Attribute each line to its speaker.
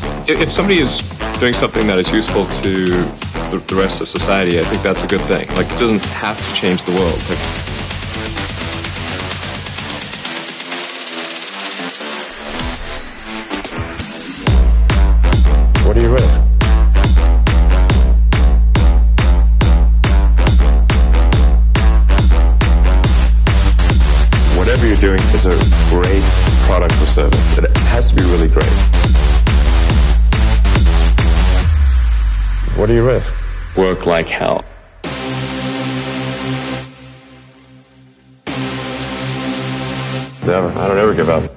Speaker 1: If somebody is doing something that is useful to the rest of society, I think that's a good thing. Like, it doesn't have to change the world. Like,
Speaker 2: what do you risk? Whatever you're doing is a great product or service. It has to be really great. What do you risk?
Speaker 1: work like hell.
Speaker 2: Never. I don't ever give up.